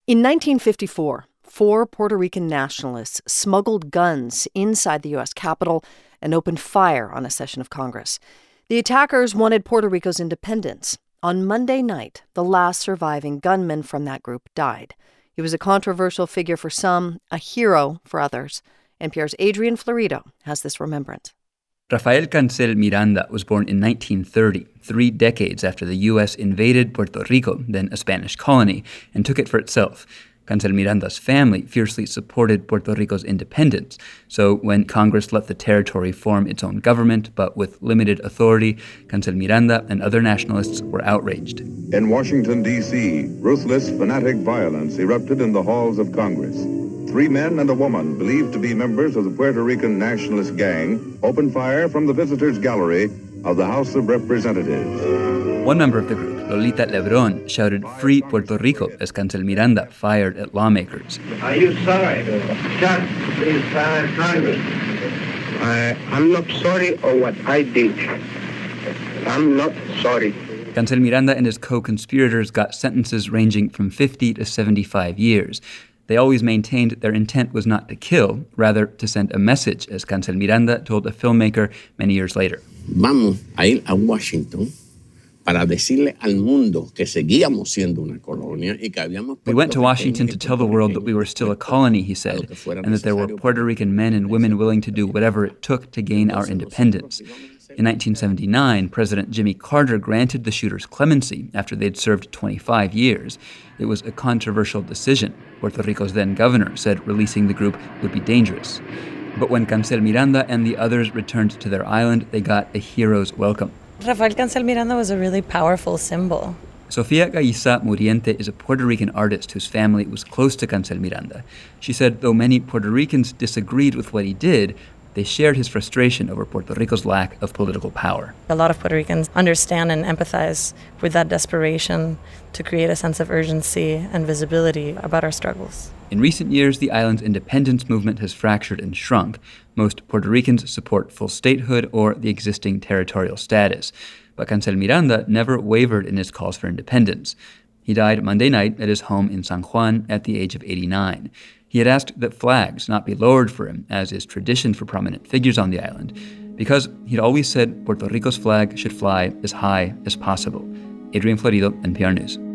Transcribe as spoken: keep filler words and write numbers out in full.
In nineteen fifty-four, four Puerto Rican nationalists smuggled guns inside the U S Capitol and opened fire on a session of Congress. The attackers wanted Puerto Rico's independence. On Monday night, the last surviving gunman from that group died. He was a controversial figure for some, a hero for others. N P R's Adrian Florido has this remembrance. Rafael Cancel Miranda was born in nineteen thirty, three decades after the U S invaded Puerto Rico, then a Spanish colony, and took it for itself. Cancel Miranda's family fiercely supported Puerto Rico's independence. So when Congress let the territory form its own government, but with limited authority, Cancel Miranda and other nationalists were outraged. In Washington, D C, ruthless, fanatic violence erupted in the halls of Congress. Three men and a woman, believed to be members of the Puerto Rican nationalist gang, opened fire from the visitors' gallery of the House of Representatives. One member of the group, Lolita Lebron, shouted, "Free Puerto Rico," as Cancel Miranda fired at lawmakers. Are you sorry? Shut this uh, Congress. I, I'm not sorry for what I did. I'm not sorry. Cancel Miranda and his co-conspirators got sentences ranging from fifty to seventy-five years. They always maintained their intent was not to kill, rather to send a message, as Cancel Miranda told a filmmaker many years later. Vamos a ir a Washington para decirle al mundo que seguíamos siendo una colonia y que habíamos... We went to Washington to tell the world that we were still a colony, he said, and that there were Puerto Rican men and women willing to do whatever it took to gain our independence. In nineteen seventy-nine, President Jimmy Carter granted the shooters clemency after they'd served twenty-five years. It was a controversial decision. Puerto Rico's then governor said releasing the group would be dangerous. But when Cancel Miranda and the others returned to their island, they got a hero's welcome. Rafael Cancel Miranda was a really powerful symbol. Sofia Gallisa Muriente is a Puerto Rican artist whose family was close to Cancel Miranda. She said though many Puerto Ricans disagreed with what he did, they shared his frustration over Puerto Rico's lack of political power. A lot of Puerto Ricans understand and empathize with that desperation to create a sense of urgency and visibility about our struggles. In recent years, the island's independence movement has fractured and shrunk. Most Puerto Ricans support full statehood or the existing territorial status. But Cancel Miranda never wavered in his calls for independence. He died Monday night at his home in San Juan at the age of eighty-nine. He had asked that flags not be lowered for him, as is tradition for prominent figures on the island, because he'd always said Puerto Rico's flag should fly as high as possible. Adrian Florido, N P R News.